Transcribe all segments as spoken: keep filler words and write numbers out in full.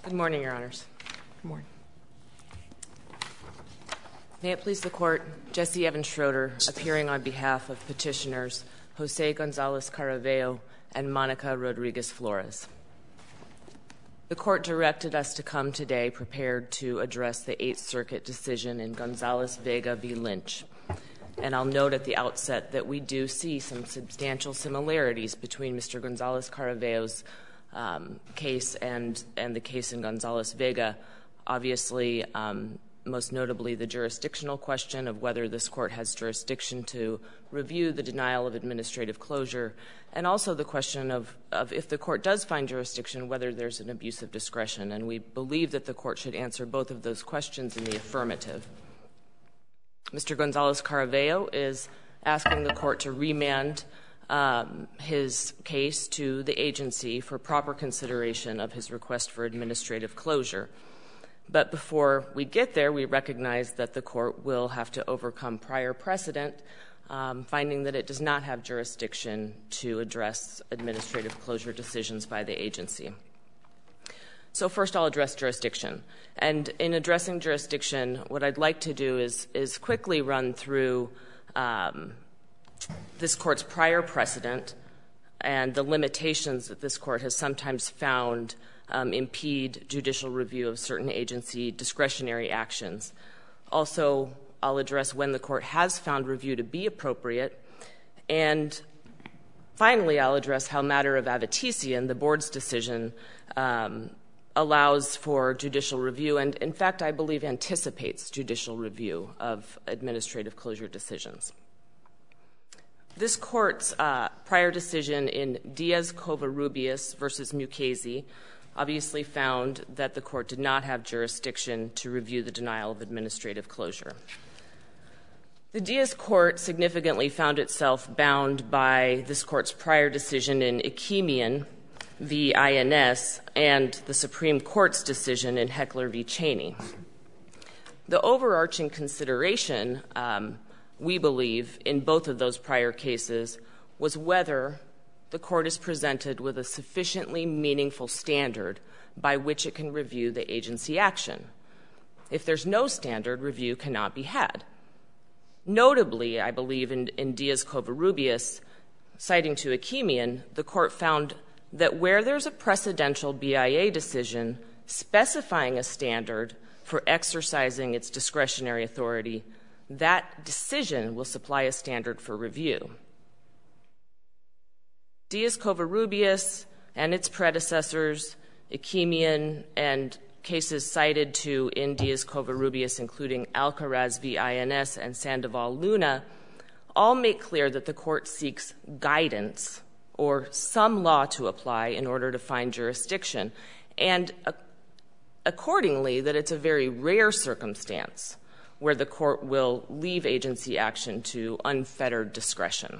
Good morning, Your Honors. Good morning. May it please the Court, Jesse Evans Schroeder, appearing on behalf of petitioners Jose Gonzalez-Caraveo and Monica Rodriguez-Flores. The Court directed us to come today prepared to address the Eighth Circuit decision in Gonzalez-Vega v. Lynch. And I'll note at the outset that we do see some substantial similarities between Mister Gonzalez-Caraveo's um, case and, and the case in Gonzalez-Vega. Obviously, um, most notably the jurisdictional question of whether this Court has jurisdiction to review the denial of administrative closure, and also the question of, of if the Court does find jurisdiction, whether there's an abuse of discretion. And we believe that the Court should answer both of those questions in the affirmative. Mister Gonzalez-Caraveo is asking the Court to remand um, his case to the agency for proper consideration of his request for administrative closure. But before we get there, we recognize that the Court will have to overcome prior precedent, um, finding that it does not have jurisdiction to address administrative closure decisions by the agency. So first I'll address jurisdiction. And in addressing jurisdiction, what I'd like to do is, is quickly run through um, this Court's prior precedent and the limitations that this Court has sometimes found um, impede judicial review of certain agency discretionary actions. Also, I'll address when the Court has found review to be appropriate. And finally, I'll address how matter of Avetisian, the Board's decision, um, allows for judicial review and, in fact, I believe anticipates judicial review of administrative closure decisions. This Court's uh, prior decision in Diaz-Covarrubias versus Mukasey obviously found that the Court did not have jurisdiction to review the denial of administrative closure. The Diaz Court significantly found itself bound by this Court's prior decision in Ikemian v. I N S and the Supreme Court's decision in Heckler v. Cheney. The overarching consideration, um, we believe, in both of those prior cases was whether the Court is presented with a sufficiently meaningful standard by which it can review the agency action. If there's no standard, review cannot be had. Notably, I believe, in, in Diaz-Covarrubias, citing to Ikemian, the Court found that where there's a precedential B I A decision specifying a standard for exercising its discretionary authority, that decision will supply a standard for review. Diaz-Covarrubias and its predecessors, Ikemian, and cases cited to in Diaz-Covarrubias, including Alcaraz v. I N S and Sandoval Luna, all make clear that the Court seeks guidance or some law to apply in order to find jurisdiction, and uh, accordingly that it's a very rare circumstance where the Court will leave agency action to unfettered discretion.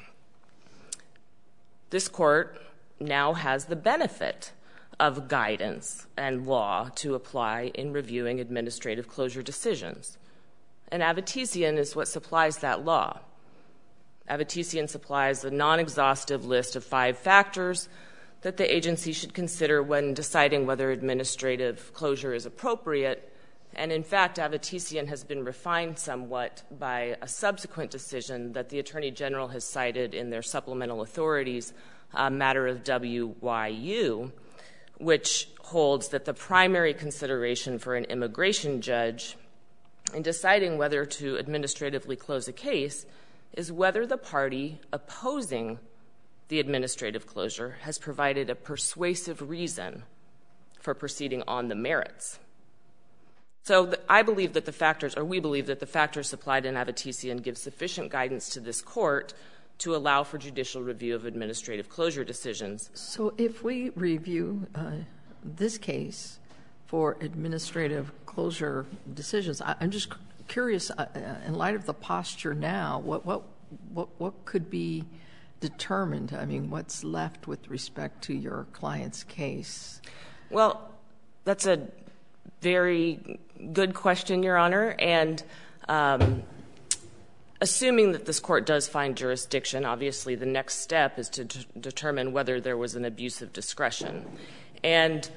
This Court now has the benefit of guidance and law to apply in reviewing administrative closure decisions, and Avetisian is what supplies that law. Avetisian supplies a non-exhaustive list of five factors that the agency should consider when deciding whether administrative closure is appropriate. And in fact, Avetisian has been refined somewhat by a subsequent decision that the Attorney General has cited in their supplemental authorities, a matter of W Y U, which holds that the primary consideration for an immigration judge in deciding whether to administratively close a case is whether the party opposing the administrative closure has provided a persuasive reason for proceeding on the merits. So the, I believe that the factors, or we believe that the factors supplied in Avetisian give sufficient guidance to this Court to allow for judicial review of administrative closure decisions. So if we review uh, this case for administrative closure decisions, I, I'm just curious, uh, in light of the posture now, what what what what could be determined? I mean, what's left with respect to your client's case? Well, that's a very good question, Your Honor, and um, assuming that this Court does find jurisdiction, obviously the next step is to d- determine whether there was an abuse of discretion. And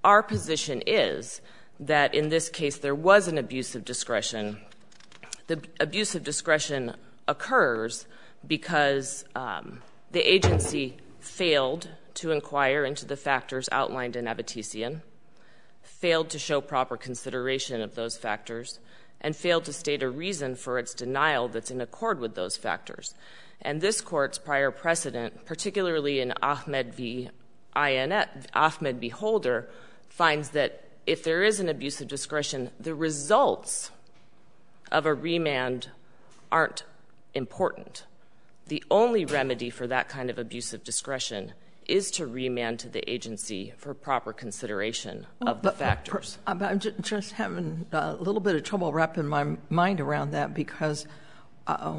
our position is that in this case there was an abuse of discretion. The abuse of discretion occurs because um, the agency failed to inquire into the factors outlined in Avatisian, failed to show proper consideration of those factors, and failed to state a reason for its denial that's in accord with those factors. And this Court's prior precedent, particularly in Ahmed v. I N S, Ahmed v. Holder, finds that if there is an abuse of discretion, the results of a remand aren't important. The only remedy for that kind of abuse of discretion is to remand to the agency for proper consideration well, of the but, factors. Per, I'm just having a little bit of trouble wrapping my mind around that because uh,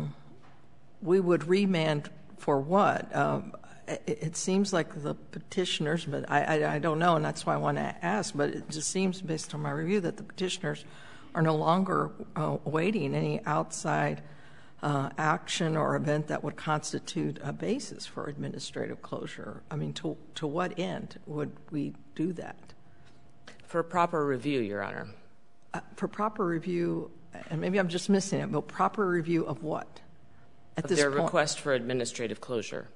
we would remand for what? Um, it, it seems like the petitioners, but I, I, I don't know, and that's why I want to ask, but it just seems based on my review that the petitioners are no longer uh, awaiting any outside Uh, action or event that would constitute a basis for administrative closure. I mean, to to what end would we do that? For proper review, Your Honor. Uh, for proper review, and maybe I'm just missing it, but proper review of what? At of this their point? request for administrative closure.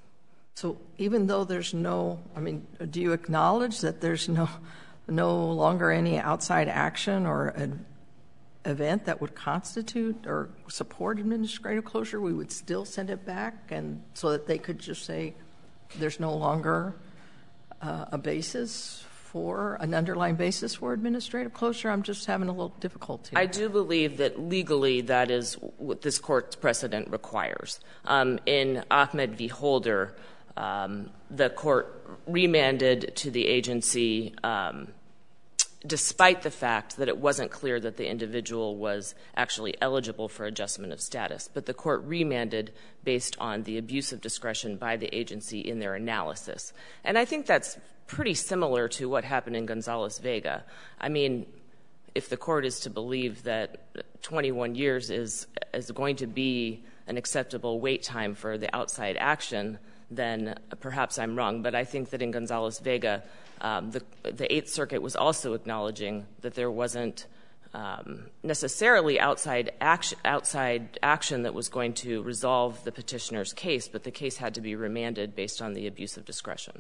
So even though there's no, I mean, do you acknowledge that there's no no longer any outside action or an event that would constitute or support administrative closure, we would still send it back and so that they could just say there's no longer uh, a basis for, an underlying basis for administrative closure? I'm just having a little difficulty. I do believe that legally that is what this Court's precedent requires. Um, in Ahmed v. Holder, um, the Court remanded to the agency um, despite the fact that it wasn't clear that the individual was actually eligible for adjustment of status. But the Court remanded based on the abuse of discretion by the agency in their analysis. And I think that's pretty similar to what happened in Gonzales-Vega. I mean, if the Court is to believe that twenty-one years is, is going to be an acceptable wait time for the outside action, then perhaps I'm wrong. But I think that in Gonzales-Vega, Um, the, the Eighth Circuit was also acknowledging that there wasn't um, necessarily outside action, outside action that was going to resolve the petitioner's case, but the case had to be remanded based on the abuse of discretion.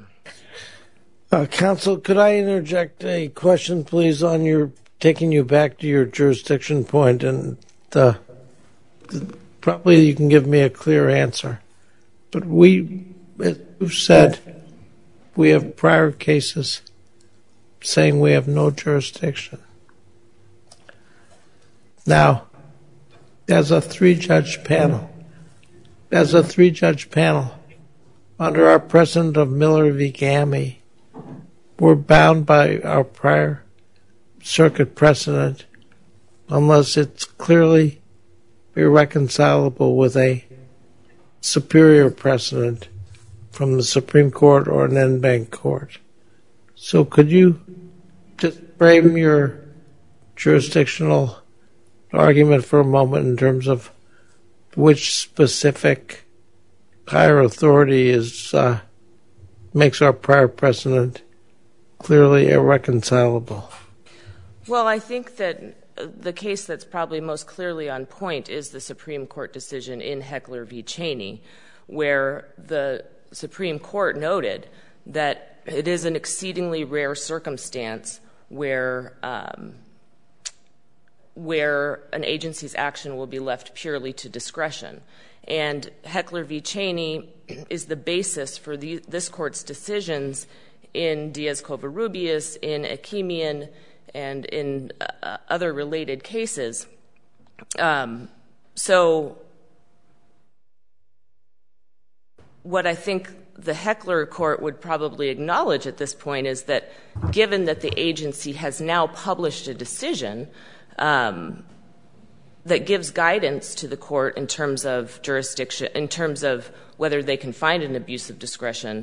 Uh, counsel, could I interject a question, please, on your taking you back to your jurisdiction point, and uh, probably you can give me a clear answer. But we, as you've said, we have prior cases saying we have no jurisdiction. Now, as a three-judge panel, as a three-judge panel, under our precedent of Miller v. Gammy, we're bound by our prior circuit precedent unless it's clearly irreconcilable with a superior precedent from the Supreme Court or an en banc court. So could you just frame your jurisdictional argument for a moment in terms of which specific higher authority is uh, makes our prior precedent clearly irreconcilable? Well, I think that the case that's probably most clearly on point is the Supreme Court decision in Heckler v. Cheney, where the Supreme Court noted that it is an exceedingly rare circumstance where um, where an agency's action will be left purely to discretion. And Heckler v. Cheney is the basis for the, this Court's decisions in Diaz-Covarrubias, in Akimian, and in uh, other related cases. Um, so what I think the Heckler court would probably acknowledge at this point is that given that the agency has now published a decision um, that gives guidance to the court in terms of jurisdiction, in terms of whether they can find an abuse of discretion,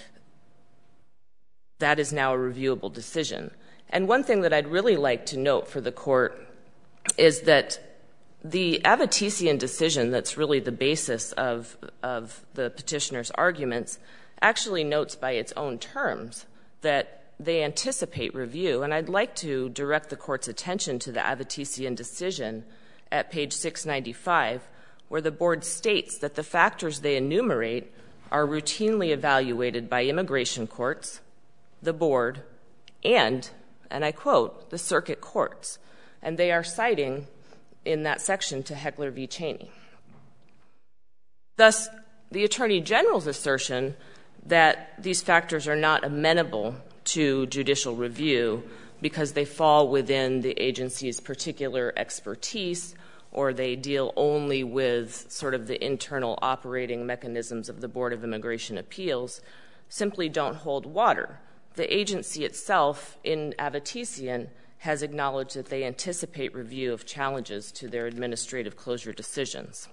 that is now a reviewable decision. And one thing that I'd really like to note for the court is that the Avatisian decision that's really the basis of, of the petitioner's arguments actually notes by its own terms that they anticipate review. And I'd like to direct the Court's attention to the Avatisian decision at page six ninety-five, where the Board states that the factors they enumerate are routinely evaluated by immigration courts, the Board, and, and I quote, the circuit courts. And they are citing in that section to Heckler v. Cheney. Thus, the Attorney General's assertion that these factors are not amenable to judicial review because they fall within the agency's particular expertise or they deal only with sort of the internal operating mechanisms of the Board of Immigration Appeals simply don't hold water. The agency itself in Avatisian has acknowledged that they anticipate review of challenges to their administrative closure decisions.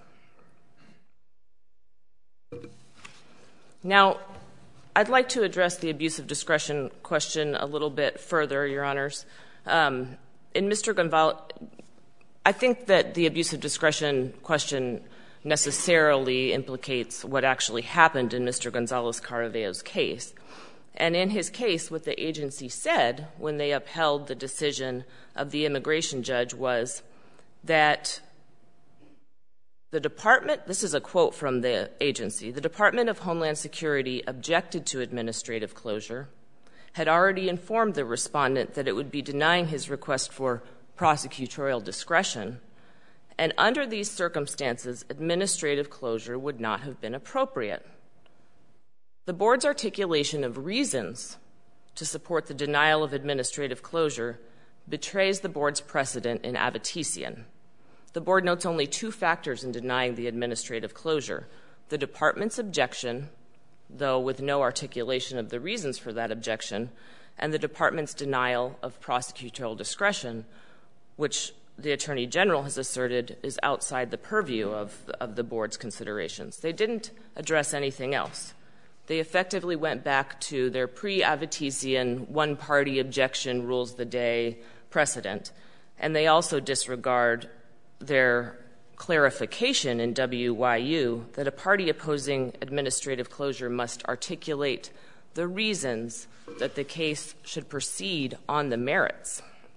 Now, I'd like to address the abuse of discretion question a little bit further, Your Honors. Um, in Mister Gonzalez, I think that the abuse of discretion question necessarily implicates what actually happened in Mister Gonzalez-Caravello's case. And in his case, what the agency said when they upheld the decision of the immigration judge was that the department, this is a quote from the agency, the Department of Homeland Security objected to administrative closure, had already informed the respondent that it would be denying his request for prosecutorial discretion, and under these circumstances, administrative closure would not have been appropriate. The Board's articulation of reasons to support the denial of administrative closure betrays the Board's precedent in Avatisian. The Board notes only two factors in denying the administrative closure: the Department's objection, though with no articulation of the reasons for that objection, and the Department's denial of prosecutorial discretion, which the Attorney General has asserted is outside the purview of, of the Board's considerations. They didn't address anything else. They effectively went back to their pre-Avatisian one-party objection rules the day precedent, and they also disregard their clarification in W Y U that a party opposing administrative closure must articulate the reasons that the case should proceed on the merits.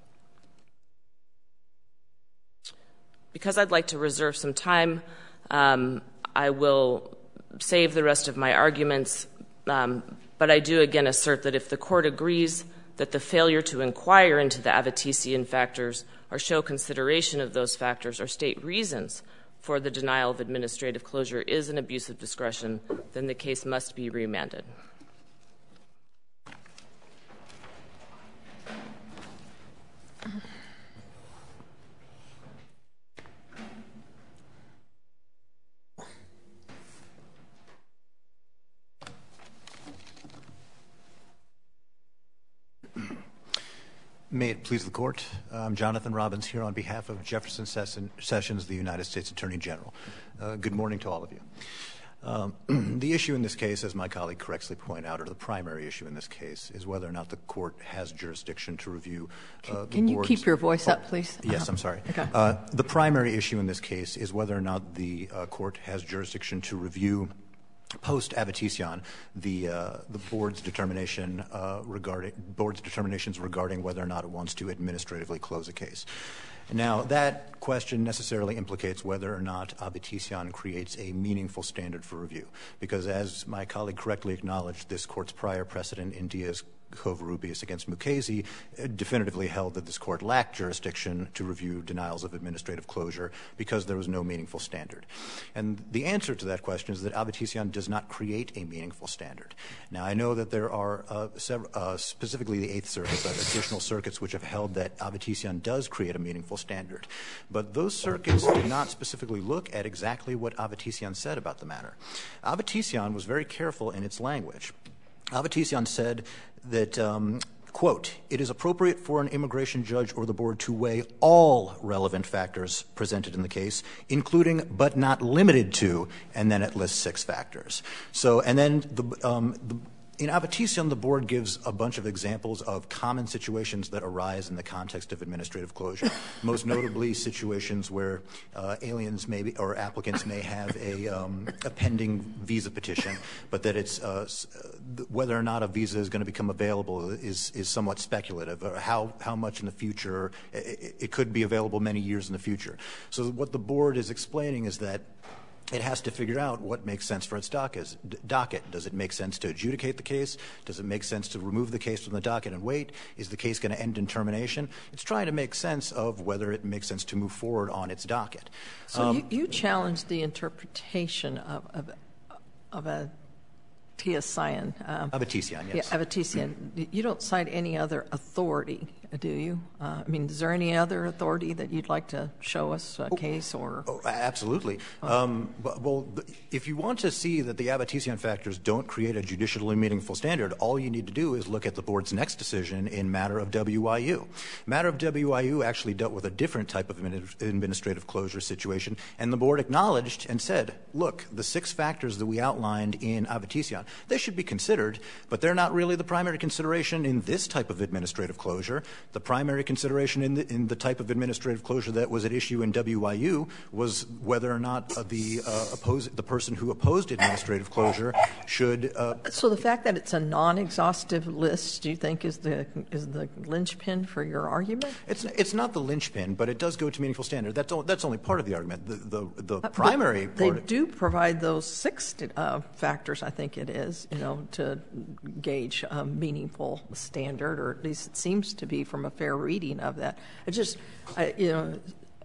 Because I'd like to reserve some time, um, I will save the rest of my arguments, um, but I do again assert that if the Court agrees that the failure to inquire into the Avatisian factors or show consideration of those factors or state reasons for the denial of administrative closure is an abuse of discretion, then the case must be remanded. May it please the Court. I'm Jonathan Robbins here on behalf of Jefferson Sessions, the United States Attorney General. Uh, good morning to all of you. Um, the issue in this case, as my colleague correctly pointed out, or the primary issue in this case, is whether or not the Court has jurisdiction to review uh, the Can you board's, keep your voice oh, up, please? Yes, uh-huh. I'm sorry. Okay. Uh, the primary issue in this case is whether or not the uh, Court has jurisdiction to review post-Avatisian, the uh, the board's determination uh, regarding board's determinations regarding whether or not it wants to administratively close a case. Now, that question necessarily implicates whether or not Avatisian creates a meaningful standard for review, because as my colleague correctly acknowledged, this Court's prior precedent in Diaz-Covarrubias against Mukasey definitively held that this Court lacked jurisdiction to review denials of administrative closure because there was no meaningful standard. And the answer to that question is that Avatisian does not create a meaningful standard. Now, I know that there are uh, several, uh, specifically the Eighth Circuit, but additional circuits which have held that Avatisian does create a meaningful standard. But those circuits did not specifically look at exactly what Avatisian said about the matter. Avatisian was very careful in its language. Avatisian said that, um, quote, "It is appropriate for an immigration judge or the board to weigh all relevant factors presented in the case, including but not limited to," and then it lists six factors. So, and then the, um, the in Avaticion, the board gives a bunch of examples of common situations that arise in the context of administrative closure, most notably situations where uh, aliens may be, or applicants may have a, um, a pending visa petition, but that it's uh, whether or not a visa is going to become available is, is somewhat speculative, or how, how much in the future it, it could be available many years in the future. So what the board is explaining is that it has to figure out what makes sense for its docket. Does it make sense to adjudicate the case? Does it make sense to remove the case from the docket and wait? Is the case going to end in termination? It's trying to make sense of whether it makes sense to move forward on its docket. So um, you, you challenged the interpretation of, of, of a Avaticion. Um, Avaticion, yes. Yeah, Avaticion. You don't cite any other authority, do you? Uh, I mean, is there any other authority that you'd like to show us a oh, case or? Oh, absolutely. Oh. Um, but, well, if you want to see that the Avaticion factors don't create a judicially meaningful standard, all you need to do is look at the board's next decision in matter of W I U. Matter of W I U actually dealt with a different type of administrative closure situation, and the board acknowledged and said, look, the six factors that we outlined in Avaticion, they should be considered, but they're not really the primary consideration in this type of administrative closure. The primary consideration in the, in the type of administrative closure that was at issue in W I U was whether or not uh, the uh, oppose, the person who opposed administrative closure should. Uh, so the fact that it's a non-exhaustive list, do you think, is the is the linchpin for your argument? It's it's not the linchpin, but it does go to meaningful standard. That's o- that's only part of the argument. The the, the uh, primary. They part do provide those six uh, factors, I think it is, you know, to gauge a meaningful standard, or at least it seems to be from a fair reading of that. It just, I, you know,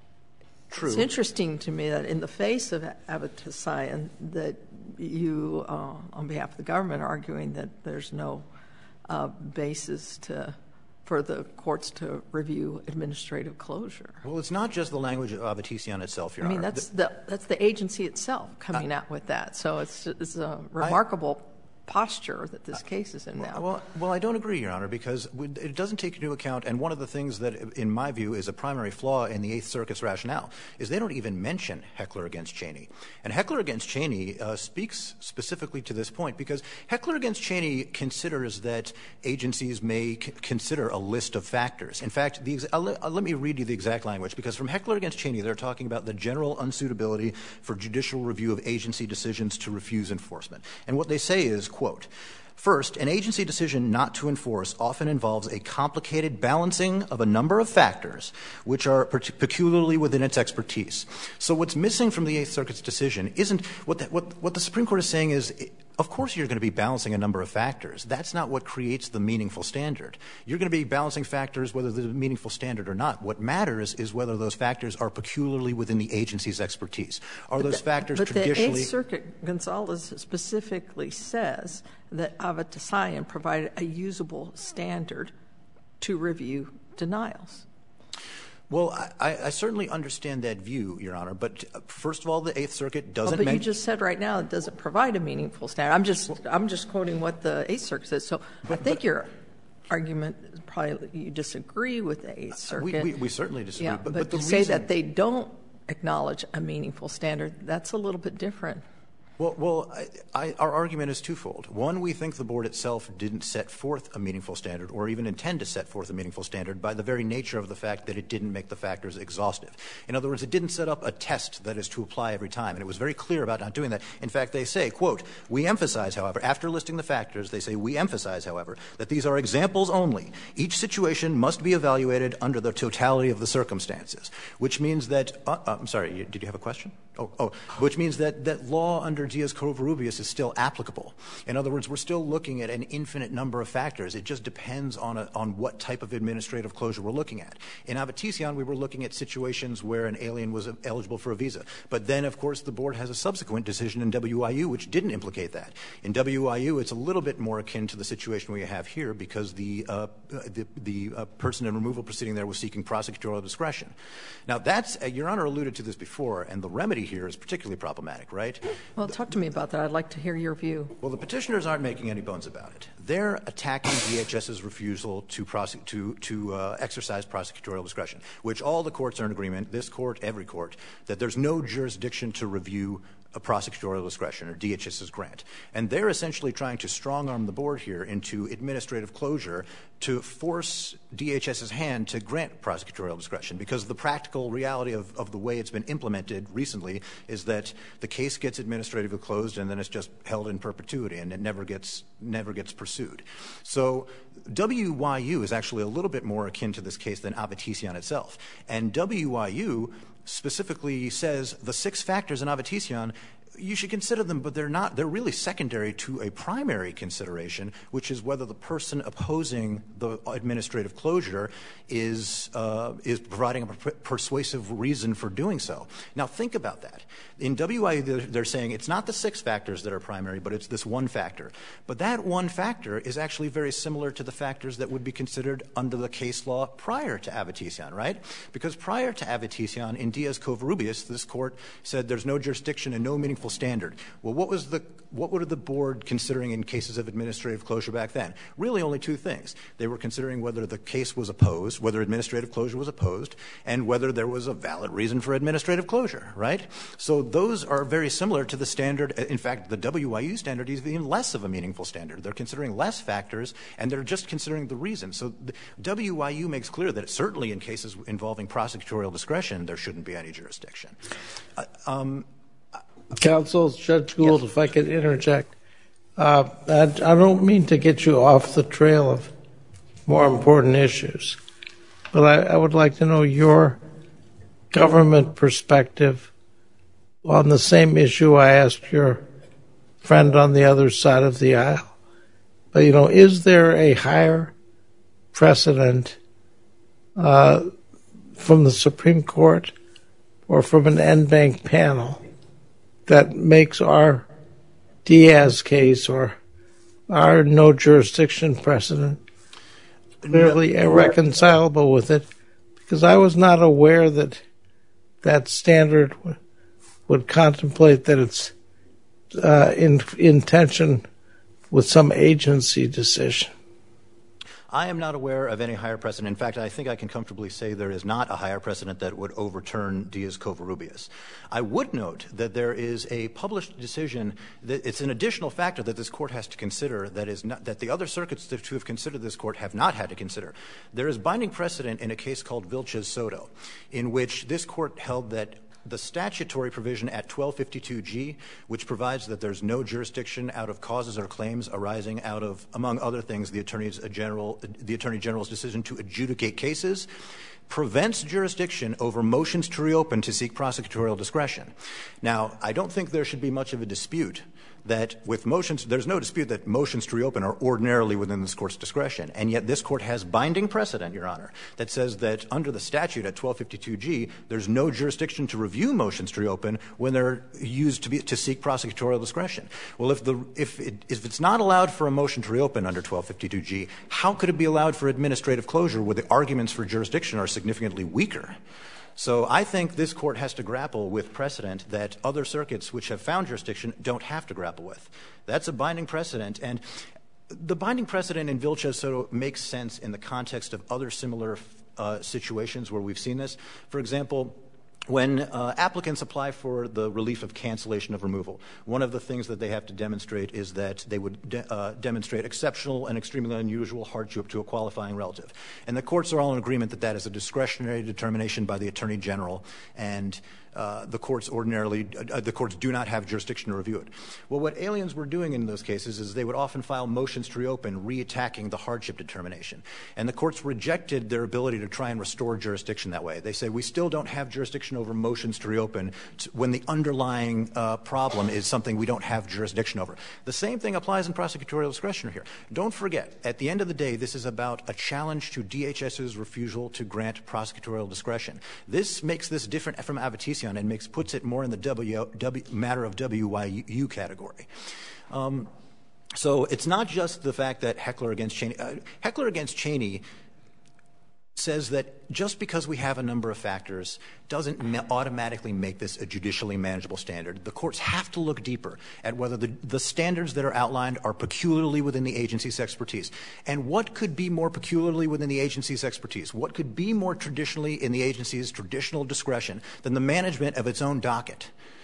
True. It's interesting to me that in the face of Avaticion that you, uh, on behalf of the government, are arguing that there's no uh, basis to for the courts to review administrative closure. Well, it's not just the language of Avaticion itself, Your I mean, Honor. that's the that's the agency itself coming uh, out with that. So it's it's a remarkable I, posture that this case is in now. Well, well, I don't agree, Your Honor, because it doesn't take into account, and one of the things that, in my view, is a primary flaw in the Eighth Circuit's rationale, is they don't even mention Heckler against Cheney. And Heckler against Cheney uh, speaks specifically to this point, because Heckler against Cheney considers that agencies may c- consider a list of factors. In fact, the ex- I'll, I'll, let me read you the exact language, because from Heckler against Cheney, they're talking about the general unsuitability for judicial review of agency decisions to refuse enforcement. And what they say is, quote, first, an agency decision not to enforce often involves a complicated balancing of a number of factors which are peculiarly within its expertise. So what's missing from the Eighth Circuit's decision isn't what the, what, what the Supreme Court is saying is, of course you're going to be balancing a number of factors. That's not what creates the meaningful standard. You're going to be balancing factors whether there's a meaningful standard or not. What matters is whether those factors are peculiarly within the agency's expertise. Are but those the, factors but traditionally— But the Eighth Circuit, Gonzalez specifically says that Avaticion provided a usable standard to review denials. Well, I, I certainly understand that view, Your Honor. But uh, first of all, the Eighth Circuit doesn't. Well, but men- you just said right now it doesn't provide a meaningful standard. I'm just I'm just quoting what the Eighth Circuit says. So but, I think but, your argument is probably you disagree with the Eighth Circuit. We, we, we certainly disagree. Yeah, but, but, but the to say reason- that they don't acknowledge a meaningful standard, that's a little bit different. Well, well I, I, our argument is twofold. One, we think the board itself didn't set forth a meaningful standard or even intend to set forth a meaningful standard by the very nature of the fact that it didn't make the factors exhaustive. In other words, it didn't set up a test that is to apply every time, and it was very clear about not doing that. In fact, they say, quote, we emphasize, however, after listing the factors, they say, we emphasize, however, that these are examples only. Each situation must be evaluated under the totality of the circumstances, which means that uh, – I'm sorry, did you have a question? Oh, oh, which means that, that law under Diaz-Covarrubias is still applicable. In other words, we're still looking at an infinite number of factors. It just depends on a, on what type of administrative closure we're looking at. In Avaticion, we were looking at situations where an alien was eligible for a visa. But then, of course, the board has a subsequent decision in W I U which didn't implicate that. In W I U, it's a little bit more akin to the situation we have here because the uh, the, the uh, person in removal proceeding there was seeking prosecutorial discretion. Now, that's uh, Your Honor alluded to this before, and the remedy here is particularly problematic, right? Well, talk to me about that. I'd like to hear your view. Well, the petitioners aren't making any bones about it. They're attacking DHS's refusal to prosec- to, to uh, exercise prosecutorial discretion, which all the courts are in agreement, this court, every court, that there's no jurisdiction to review a prosecutorial discretion, or D H S's grant. And they're essentially trying to strong-arm the board here into administrative closure to force D H S's hand to grant prosecutorial discretion, because the practical reality of, of the way it's been implemented recently is that the case gets administratively closed and then it's just held in perpetuity and it never gets never gets pursued. So W Y U is actually a little bit more akin to this case than Avaticion itself. And W Y U specifically says the six factors in Avaticion, you should consider them, but they're not. They're really secondary to a primary consideration, which is whether the person opposing the administrative closure is uh, is providing a per- persuasive reason for doing so. Now, think about that. In W I U, they're, they're saying it's not the six factors that are primary, but it's this one factor. But that one factor is actually very similar to the factors that would be considered under the case law prior to Avaticion, right? Because prior to Avaticion, in Diaz-Covarrubias, this court said there's no jurisdiction and no meaningful standard. Well, what was the what were the board considering in cases of administrative closure back then? Really only two things. They were considering whether the case was opposed, whether administrative closure was opposed, and whether there was a valid reason for administrative closure, right? So those are very similar to the standard. In fact, the W Y U standard is even less of a meaningful standard. They're considering less factors, and they're just considering the reason. So the W Y U makes clear that certainly in cases involving prosecutorial discretion, there shouldn't be any jurisdiction. Uh, um, Counsel, Judge Gould, yes. If I could interject. Uh, I, I don't mean to get you off the trail of more important issues, but I, I would like to know your government perspective on the same issue I asked your friend on the other side of the aisle. But, you know, is there a higher precedent uh, from the Supreme Court or from an en banc panel that makes our Diaz case or our no jurisdiction precedent clearly no. irreconcilable with it? Because I was not aware that that standard w- would contemplate that it's uh, in, in tension with some agency decision. I am not aware of any higher precedent. In fact, I think I can comfortably say there is not a higher precedent that would overturn Diaz-Covarrubias. I would note that there is a published decision that it's an additional factor that this court has to consider that is not, that the other circuits that have considered this court have not had to consider. There is binding precedent in a case called Vilches Soto, in which this court held that the statutory provision at twelve fifty-two G, which provides that there's no jurisdiction out of causes or claims arising out of, among other things, the Attorney General, the Attorney General's decision to adjudicate cases, prevents jurisdiction over motions to reopen to seek prosecutorial discretion. Now, I don't think there should be much of a dispute that with motions, there's no dispute that motions to reopen are ordinarily within this court's discretion, and yet this court has binding precedent, Your Honor, that says that under the statute at twelve fifty-two G, there's no jurisdiction to review motions to reopen when they're used to be to seek prosecutorial discretion. Well, if the if it, if it's not allowed for a motion to reopen under twelve fifty-two G, how could it be allowed for administrative closure where the arguments for jurisdiction are significantly weaker? So I think this court has to grapple with precedent that other circuits which have found jurisdiction don't have to grapple with. That's a binding precedent. And the binding precedent in Vilches Soto makes sense in the context of other similar uh, situations where we've seen this. For example, when uh, applicants apply for the relief of cancellation of removal, one of the things that they have to demonstrate is that they would de- uh, demonstrate exceptional and extremely unusual hardship to a qualifying relative. And the courts are all in agreement that that is a discretionary determination by the Attorney General, and uh, the courts ordinarily, uh, the courts do not have jurisdiction to review it. Well, what aliens were doing in those cases is they would often file motions to reopen, re-attacking the hardship determination. And the courts rejected their ability to try and restore jurisdiction that way. They said, we still don't have jurisdiction over motions to reopen when the underlying uh, problem is something we don't have jurisdiction over. The same thing applies in prosecutorial discretion here. Don't forget, at the end of the day, this is about a challenge to D H S's refusal to grant prosecutorial discretion. This makes this different from Avaticion and makes puts it more in the w, w, matter of W Y U category. Um, so it's not just the fact that Heckler against Cheney. Uh, Heckler against Cheney says that just because we have a number of factors doesn't ma- automatically make this a judicially manageable standard. The courts have to look deeper at whether the, the standards that are outlined are peculiarly within the agency's expertise. And what could be more peculiarly within the agency's expertise? What could be more traditionally in the agency's traditional discretion than the management of its own docket?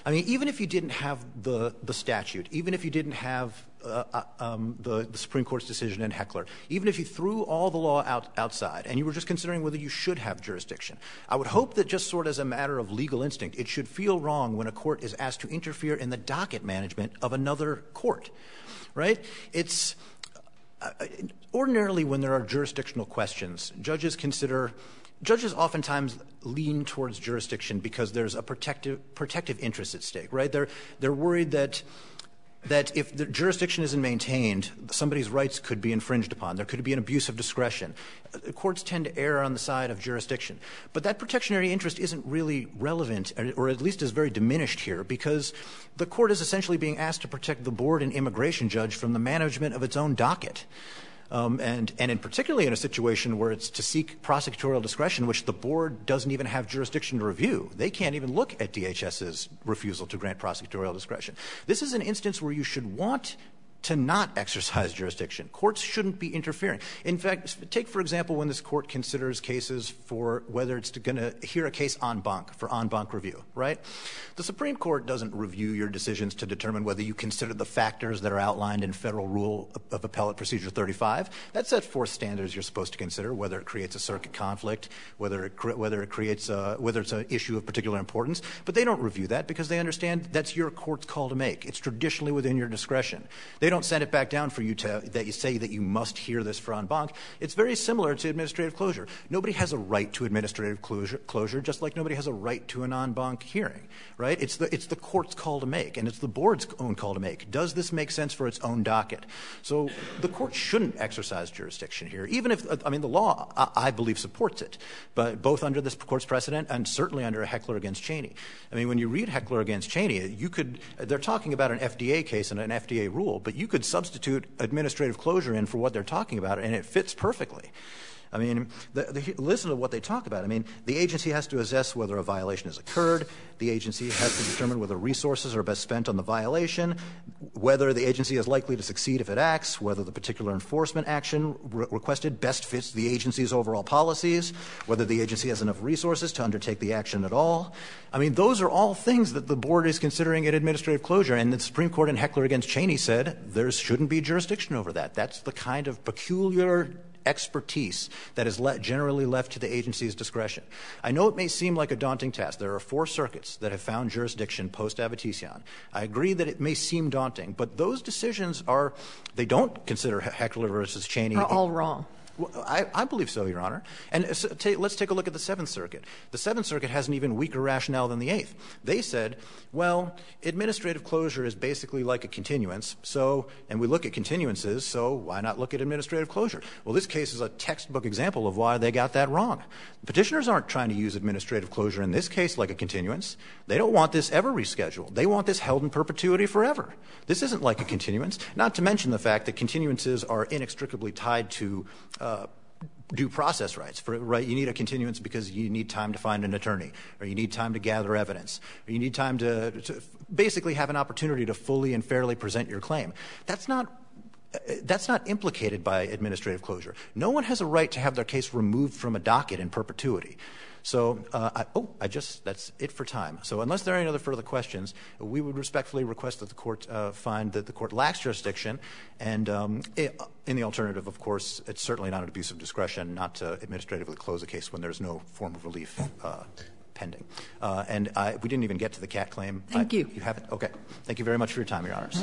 I mean, even if you didn't have the, the statute, even if you didn't have uh, uh, um, the, the Supreme Court's decision in Heckler, even if you threw all the law out, outside and you were just considering whether you should have jurisdiction, I would hope that just sort of as a matter of legal instinct, it should feel wrong when a court is asked to interfere in the docket management of another court, right? It's uh, ordinarily when there are jurisdictional questions, judges consider Judges oftentimes lean towards jurisdiction because there's a protective protective interest at stake, right? They're they're worried that that if the jurisdiction isn't maintained, somebody's rights could be infringed upon. There could be an abuse of discretion. Uh, courts tend to err on the side of jurisdiction. But that protectionary interest isn't really relevant, or, or at least is very diminished here, because the court is essentially being asked to protect the board and immigration judge from the management of its own docket. Um, and, and in particularly in a situation where it's to seek prosecutorial discretion, which the board doesn't even have jurisdiction to review. They can't even look at DHS's refusal to grant prosecutorial discretion. This is an instance where you should want to not exercise jurisdiction. Courts shouldn't be interfering. In fact, take, for example, when this court considers cases for whether it's going to hear a case en banc, for en banc review, right? The Supreme Court doesn't review your decisions to determine whether you consider the factors that are outlined in Federal Rule of Appellate Procedure thirty-five. That sets forth standards you're supposed to consider, whether it creates a circuit conflict, whether it, cre- whether it creates a, whether it's an issue of particular importance. But they don't review that because they understand that's your court's call to make. It's traditionally within your discretion. They don't Don't send it back down for you to that you say that you must hear this for en banc. It's very similar to administrative closure. Nobody has a right to administrative closure, closure just like nobody has a right to an en banc hearing, right? It's the it's the court's call to make, and it's the board's own call to make. Does this make sense for its own docket? So the court shouldn't exercise jurisdiction here, even if I mean the law I, I believe supports it, but both under this court's precedent and certainly under a Heckler against Cheney. I mean, when you read Heckler against Cheney, you could they're talking about an F D A case and an F D A rule, but you could substitute administrative closure in for what they're talking about, and it fits perfectly. I mean, the, the, listen to what they talk about. I mean, the agency has to assess whether a violation has occurred. The agency has to determine whether resources are best spent on the violation, whether the agency is likely to succeed if it acts, whether the particular enforcement action re- requested best fits the agency's overall policies, whether the agency has enough resources to undertake the action at all. I mean, those are all things that the board is considering in administrative closure, and the Supreme Court in Heckler against Cheney said there shouldn't be jurisdiction over that. That's the kind of peculiar expertise that is le- generally left to the agency's discretion. I know it may seem like a daunting task. There are four circuits that have found jurisdiction post-Avitisian. I agree that it may seem daunting, but those decisions are, they don't consider Heckler versus Cheney. Are all wrong. Well, I, I believe so, Your Honor. And so, t- let's take a look at the Seventh Circuit. The Seventh Circuit has an even weaker rationale than the Eighth. They said, well, administrative closure is basically like a continuance, so, and we look at continuances, so why not look at administrative closure? Well, this case is a textbook example of why they got that wrong. Petitioners aren't trying to use administrative closure in this case like a continuance. They don't want this ever rescheduled. They want this held in perpetuity forever. This isn't like a continuance, not to mention the fact that continuances are inextricably tied to uh, due process rights. For, right, you need a continuance because you need time to find an attorney, or you need time to gather evidence, or you need time to, to basically have an opportunity to fully and fairly present your claim. That's not That's not implicated by administrative closure. No one has a right to have their case removed from a docket in perpetuity. So, uh, I, oh, I just, that's it for time. So unless there are any other further questions, we would respectfully request that the court uh, find that the court lacks jurisdiction. And um, it, in the alternative, of course, it's certainly not an abuse of discretion not to administratively close a case when there's no form of relief uh, pending. Uh, and I, we didn't even get to the cat claim. Thank I, you. You haven't? Okay. Thank you very much for your time, Your Honors.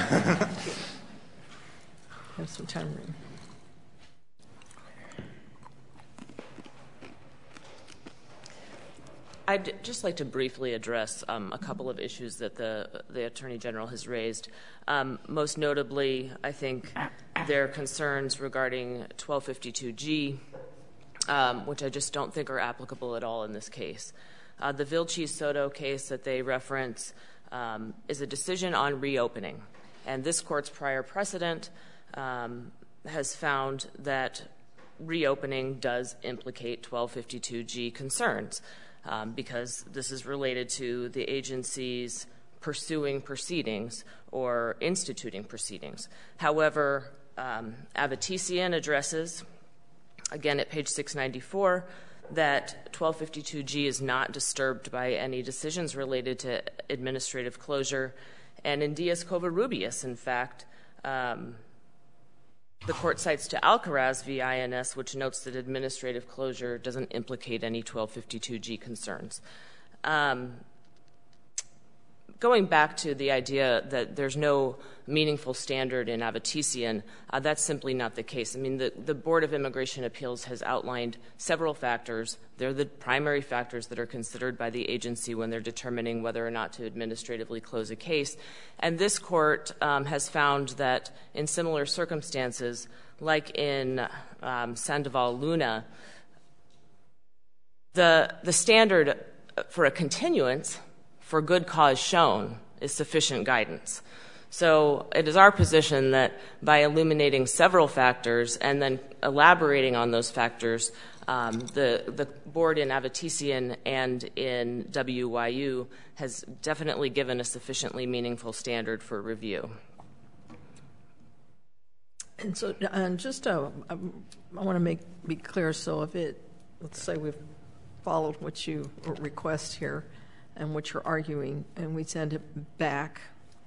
Have some time room. I'd just like to briefly address um, a couple of issues that the the Attorney General has raised. Um, most notably, I think their concerns regarding twelve fifty-two G, um, which I just don't think are applicable at all in this case. Uh, the Vilches Soto case that they reference um, is a decision on reopening, and this court's prior precedent um, has found that reopening does implicate twelve fifty-two G concerns. Um, because this is related to the agency's pursuing proceedings or instituting proceedings. However, um, Avitisian addresses, again at page six ninety-four, that twelve fifty-two G is not disturbed by any decisions related to administrative closure. And in Diaz-Covarrubias, in fact, um, the court cites to Alcaraz v. I N S, which notes that administrative closure doesn't implicate any twelve fifty-two G concerns. Um, Going back to the idea that there's no meaningful standard in Avatician, uh, that's simply not the case. I mean, the, the Board of Immigration Appeals has outlined several factors. They're the primary factors that are considered by the agency when they're determining whether or not to administratively close a case. And this court um, has found that in similar circumstances, like in um, Sandoval Luna, the, the standard for a continuance for good cause shown is sufficient guidance. So it is our position that by illuminating several factors and then elaborating on those factors, um, the, the board in Avatician and in W Y U has definitely given a sufficiently meaningful standard for review. And so, and just uh, I want to make be clear. So if it, let's say we've followed what you request here, and what you're arguing, and we send it back,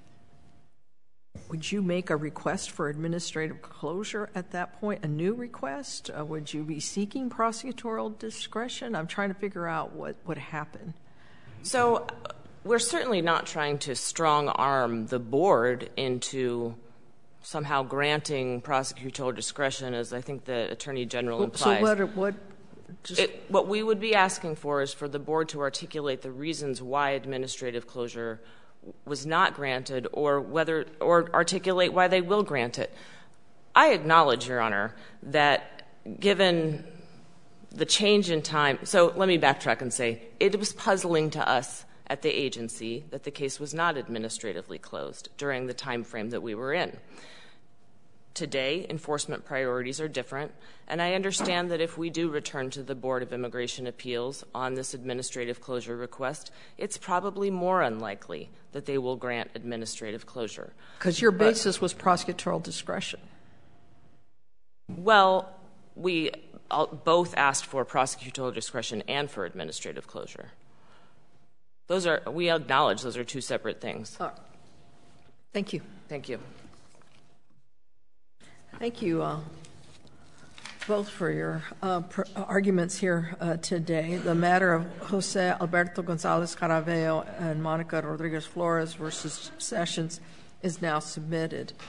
would you make a request for administrative closure at that point, a new request? Uh, would you be seeking prosecutorial discretion? I'm trying to figure out what would happen. So we're certainly not trying to strong-arm the board into somehow granting prosecutorial discretion, as I think the Attorney General Well, implies. so what, what Just It, what we would be asking for is for the board to articulate the reasons why administrative closure was not granted, or whether, or articulate why they will grant it. I acknowledge, Your Honor, that given the change in time, so let me backtrack and say it was puzzling to us at the agency that the case was not administratively closed during the time frame that we were in. Today, enforcement priorities are different, and I understand that if we do return to the Board of Immigration Appeals on this administrative closure request, it's probably more unlikely that they will grant administrative closure. Because your basis but, was prosecutorial discretion. Well, we all, both asked for prosecutorial discretion and for administrative closure. Those are, we acknowledge those are two separate things. Uh, thank you. Thank you. Thank you uh, both for your uh, pr arguments here uh, today. The matter of Jose Alberto Gonzalez Caraveo and Monica Rodriguez Flores versus Sessions is now submitted.